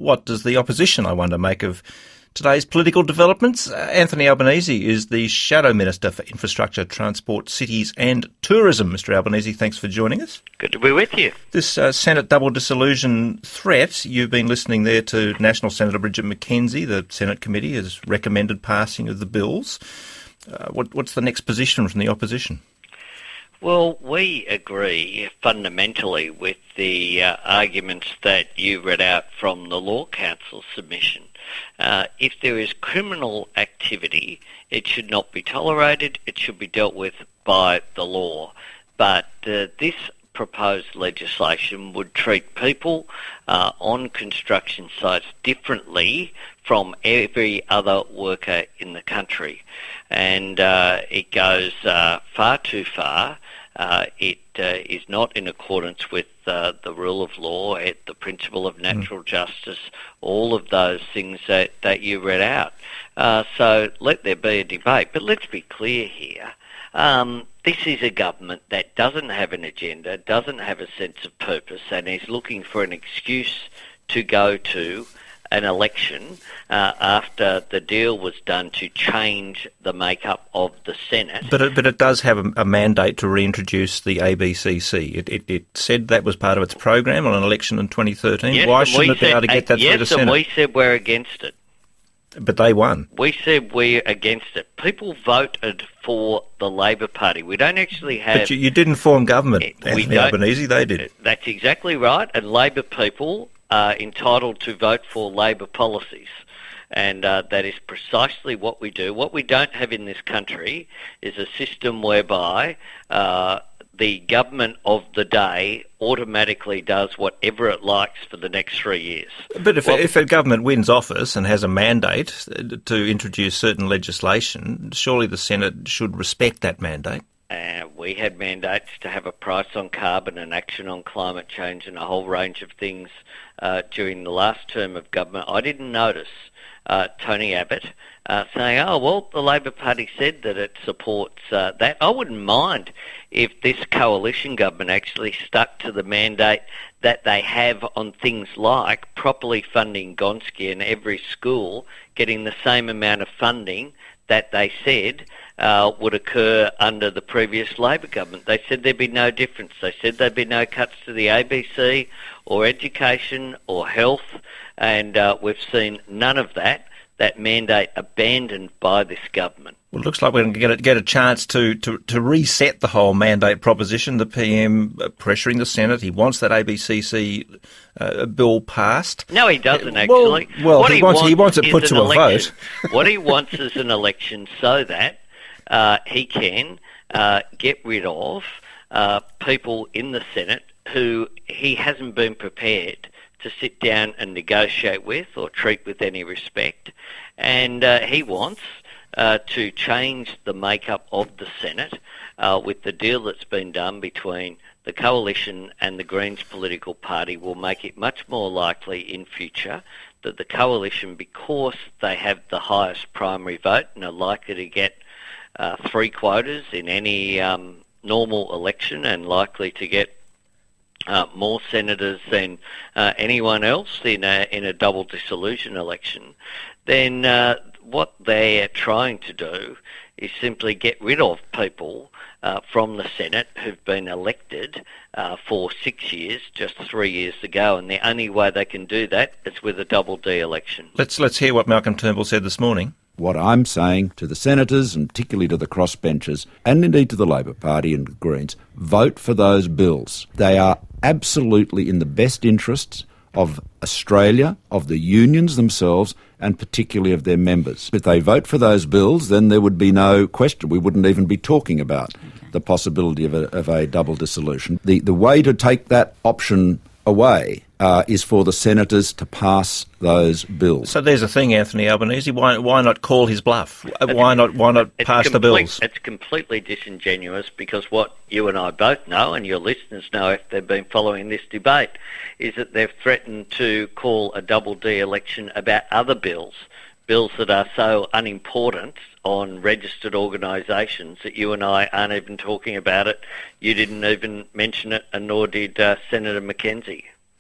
what does the opposition, I wonder, make of today's political developments? Anthony Albanese is the Shadow Minister for Infrastructure, Transport, Cities and Tourism. Mr Albanese, thanks for joining us. Good to be with you. This Senate double dissolution threat, you've been listening there to National Senator Bridget McKenzie. The Senate committee has recommended passing of the bills. What's the next position from the opposition? Well, we agree fundamentally with the arguments that you read out from the Law Council's submission. If there is criminal activity, it should not be tolerated. It should be dealt with by the law. But this proposed legislation would treat people on construction sites differently from every other worker in the country. And it goes far too far. It is not in accordance with the rule of law, the principle of natural justice, all of those things that you read out. So let there be a debate. But let's be clear here. This is a government that doesn't have an agenda, doesn't have a sense of purpose, and is looking for an excuse to go to an election after the deal was done to change the makeup of the Senate. But it does have a mandate to reintroduce the ABCC. It said that was part of its program on an election in 2013. Yes, why shouldn't it be able to get that through the Senate? Yes, and we said we're against it. But they won. We said we're against it. People voted for the Labor Party. We don't actually have... But you didn't form government, Anthony Albanese. They did. That's exactly right. And Labor people are entitled to vote for Labor policies. And that is precisely what we do. What we don't have in this country is a system whereby the government of the day automatically does whatever it likes for the next 3 years. But if a government wins office and has a mandate to introduce certain legislation, surely the Senate should respect that mandate. We had mandates to have a price on carbon and action on climate change and a whole range of things during the last term of government. I didn't notice Tony Abbott saying, oh, well, the Labor Party said that it supports that. I wouldn't mind if this coalition government actually stuck to the mandate that they have on things like properly funding Gonski and every school getting the same amount of funding that they said would occur under the previous Labor government. They said there'd be no difference. They said there'd be no cuts to the ABC or education or health, and we've seen none of that mandate abandoned by this government. Well, it looks like we're going to get a chance to reset the whole mandate proposition. The PM pressuring the Senate. He wants that ABCC bill passed. No, he doesn't actually. Well, he wants it put to a vote. What he wants is an election so that he can get rid of people in the Senate who he hasn't been prepared to sit down and negotiate with or treat with any respect. And he wants to change the makeup of the Senate with the deal that's been done between the Coalition and the Greens political party will make it much more likely in future that the Coalition, because they have the highest primary vote and are likely to get 3 quotas in any normal election and likely to get more senators than anyone else in a double dissolution election, then what they're trying to do is simply get rid of people from the Senate who've been elected for 6 years, just 3 years ago, and the only way they can do that is with a double D election. Let's hear what Malcolm Turnbull said this morning. What I'm saying to the senators, and particularly to the crossbenchers, and indeed to the Labor Party and the Greens, vote for those bills. They are absolutely in the best interests of Australia, of the unions themselves, and particularly of their members. If they vote for those bills, then there would be no question. We wouldn't even be talking about the possibility of a double dissolution. The way to take that option away is for the senators to pass those bills. So there's a thing, Anthony Albanese. Why not call his bluff? Why not pass the bills? It's completely disingenuous because what you and I both know, and your listeners know if they've been following this debate, is that they've threatened to call a double D election about other bills that are so unimportant on registered organisations that you and I aren't even talking about it. You didn't even mention it, and nor did Senator McKenzie.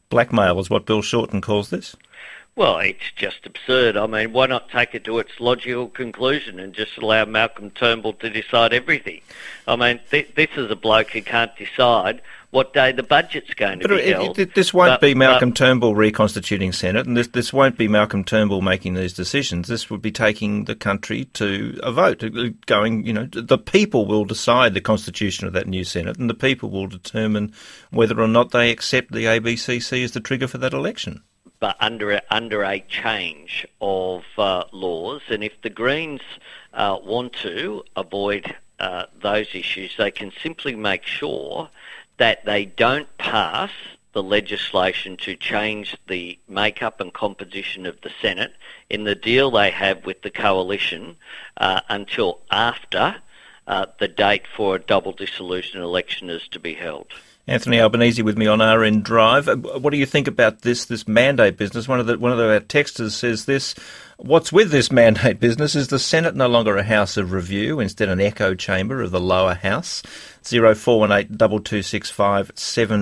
blackmail is what Bill Shorten calls this. Well, it's just absurd. I mean, why not take it to its logical conclusion and just allow Malcolm Turnbull to decide everything? I mean, this is a bloke who can't decide what day the budget's going to be held. This won't be Malcolm Turnbull reconstituting Senate, and this won't be Malcolm Turnbull making these decisions. This would be taking the country to a vote, going, the people will decide the constitution of that new Senate, and the people will determine whether or not they accept the ABCC as the trigger for that election. But under a change of laws, and if the Greens want to avoid those issues, they can simply make sure that they don't pass the legislation to change the makeup and composition of the Senate in the deal they have with the coalition until after the date for a double dissolution election is to be held. Anthony Albanese with me on RN Drive. What do you think about this mandate business? One of our texters says this: what's with this mandate business is the Senate no longer a house of review, instead an echo chamber of the lower house. 0418 2265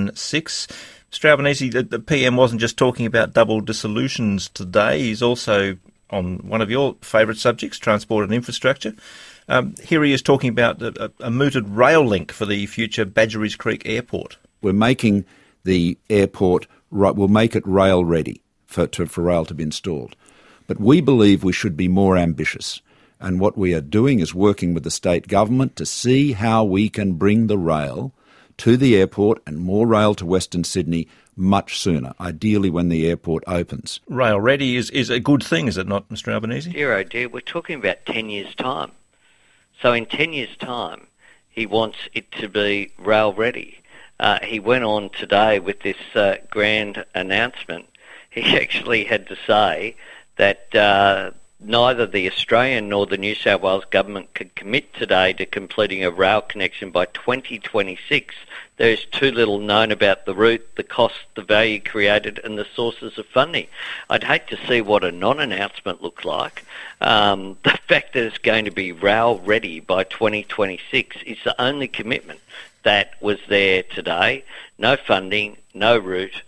76. Mr Albanese, the PM wasn't just talking about double dissolutions today. He's also on one of your favourite subjects, transport and infrastructure. Here he is talking about a mooted rail link for the future Badgerys Creek Airport. We're making the airport, we'll make it rail ready for rail to be installed. But we believe we should be more ambitious. And what we are doing is working with the state government to see how we can bring the rail to the airport and more rail to Western Sydney much sooner, ideally when the airport opens. Rail ready is a good thing, is it not, Mr Albanese? Dear, oh dear, we're talking about 10 years' time. So in 10 years' time, he wants it to be rail ready. He went on today with this grand announcement. He actually had to say that neither the Australian nor the New South Wales government could commit today to completing a rail connection by 2026. There is too little known about the route, the cost, the value created and the sources of funding. I'd hate to see what a non-announcement looks like. The fact that it's going to be rail ready by 2026 is the only commitment that was there today. No funding, no route.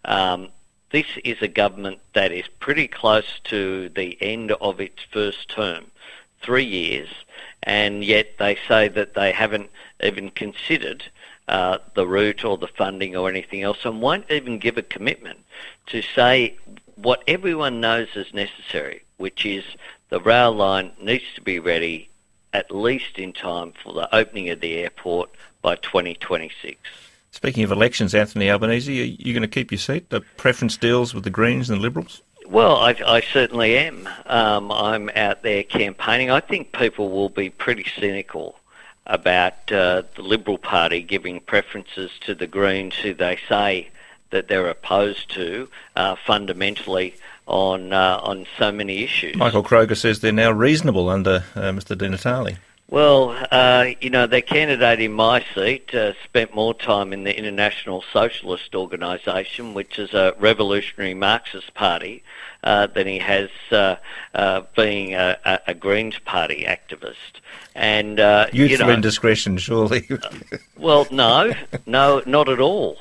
This is a government that is pretty close to the end of its first term, 3 years, and yet they say that they haven't even considered the route or the funding or anything else, and won't even give a commitment to say what everyone knows is necessary, which is the rail line needs to be ready at least in time for the opening of the airport by 2026. Speaking of elections, Anthony Albanese, are you going to keep your seat? The preference deals with the Greens and the Liberals? Well, I certainly am. I'm out there campaigning. I think people will be pretty cynical about the Liberal Party giving preferences to the Greens, who they say that they're opposed to fundamentally on so many issues. Michael Kroger says they're now reasonable under Mr Di Natale. Well, their candidate in my seat spent more time in the International Socialist Organisation, which is a revolutionary Marxist party, than he has being a Greens Party activist. And youthful indiscretion, surely. Well, no, not at all.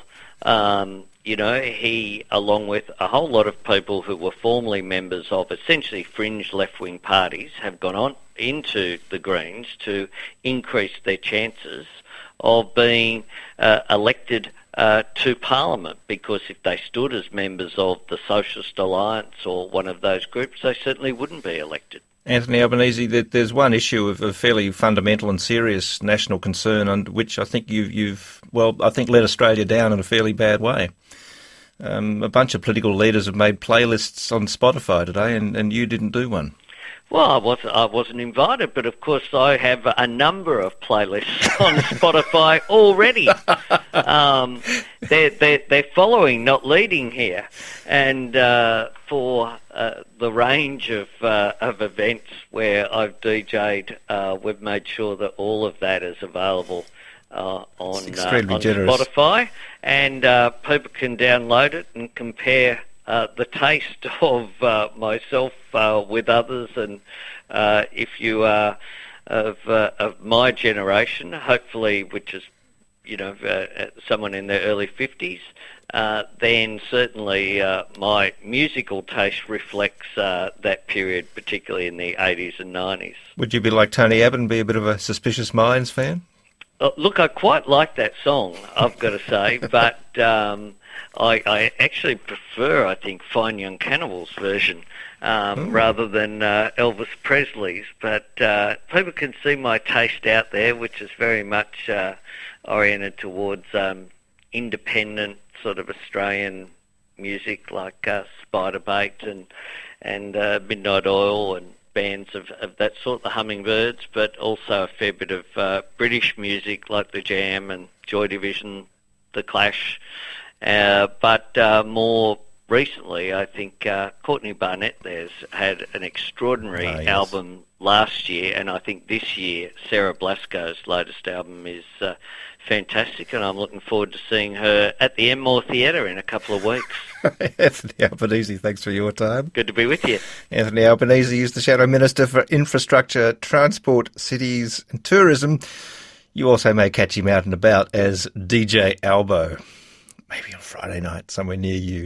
He, along with a whole lot of people who were formerly members of essentially fringe left-wing parties, have gone on into the Greens to increase their chances of being elected to Parliament, because if they stood as members of the Socialist Alliance or one of those groups, they certainly wouldn't be elected. Anthony Albanese, there's one issue of fairly fundamental and serious national concern, on which I think you've let Australia down in a fairly bad way. A bunch of political leaders have made playlists on Spotify today, and you didn't do one. Well, I wasn't invited, but of course I have a number of playlists on Spotify already. They're following, not leading here, and for the range of events where I've DJ'd, we've made sure that all of that is available on Spotify, and people can download it and compare the taste of myself with others, and if you are of my generation, hopefully, which is someone in their early 50s, then certainly my musical taste reflects that period, particularly in the 80s and 90s. Would you be like Tony Abbott and be a bit of a Suspicious Minds fan? Look, I quite like that song, I've got to say, but I actually prefer, I think, Fine Young Cannibals' version rather than Elvis Presley's. But people can see my taste out there, which is very much oriented towards independent sort of Australian music like Spiderbait and Midnight Oil and bands of that sort, the Hummingbirds, but also a fair bit of British music like the Jam and Joy Division, the Clash. But more recently, I think Courtney Barnett there's had an extraordinary album last year, and I think this year Sarah Blasko's latest album is fantastic, and I'm looking forward to seeing her at the Enmore Theatre in a couple of weeks. Anthony Albanese, thanks for your time. Good to be with you. Anthony Albanese is the Shadow Minister for Infrastructure, Transport, Cities and Tourism. You also may catch him out and about as DJ Albo, maybe on Friday night somewhere near you.